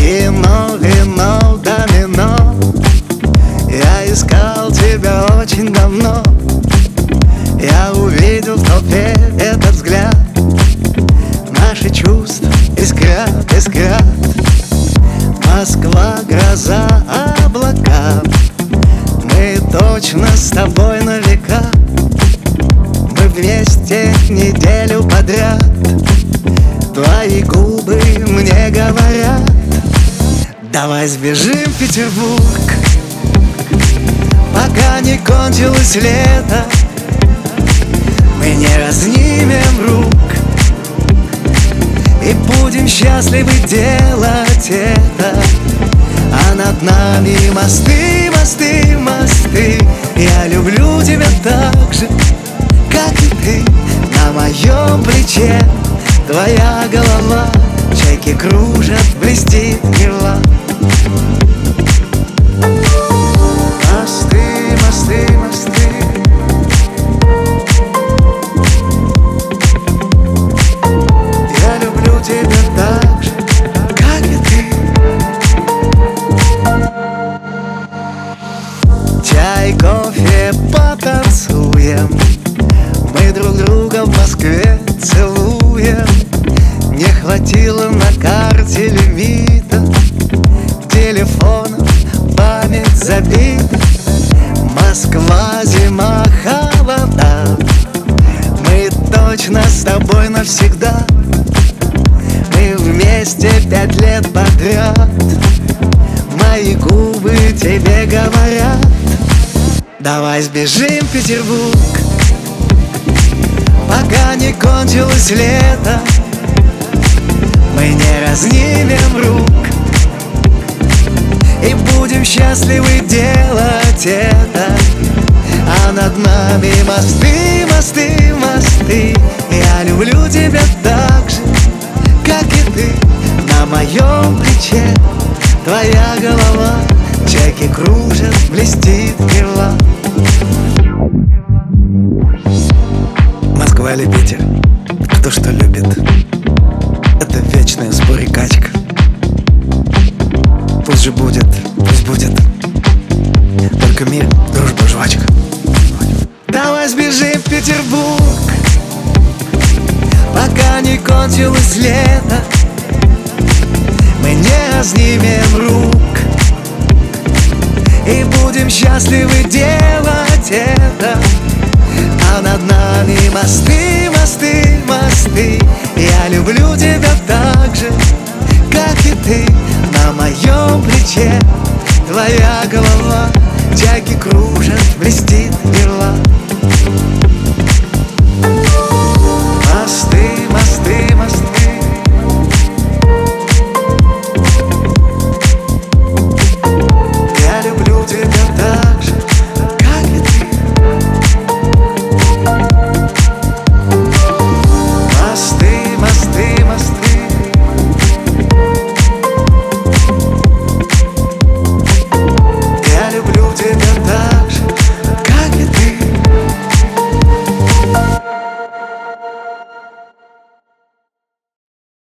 Вино, вино, домино. Я искал тебя очень давно. Я увидел в толпе этот взгляд. Наши чувства искрят, искрят. Москва, гроза, облака. Мы точно с тобой на века. Мы вместе неделю подряд. Твои губы мне говорят: давай сбежим в Петербург, пока не кончилось лето. Мы не разнимем рук и будем счастливы делать это. А над нами мосты, мосты, мосты. Я люблю тебя так же, как и ты. На моем плече твоя голова, чайки кружат, блестит Нева. Мосты, мосты, мосты. Я люблю тебя так же, как и ты. Чай, кофе, потанцуем. Мы друг друга в Москве целуем. Не хватило на карте лимита, телефонов память забита. Москва, зима, холода. Мы точно с тобой навсегда. Мы вместе 5 лет подряд. Мои губы тебе говорят: давай сбежим в Петербург, пока не кончилось лето. Мы не разнимем рук и будем счастливы делать это. А над нами мосты, мосты, мосты. Я люблю тебя так же, как и ты. На моем плече твоя голова, чайки кружат, блестит Нева. Москва или Питер, кто что любит. Это вечная спор и качка. Пусть же будет, пусть будет. Только мир, дружба, жвачка. Давай сбежим в Петербург, пока не кончилось лето. Мы не разнимем рук и будем счастливы делать это. А над нами мосты, мосты, мосты. Я люблю тебя так же, как и ты. На моем плече твоя голова, чайки кружат, блестит Нева.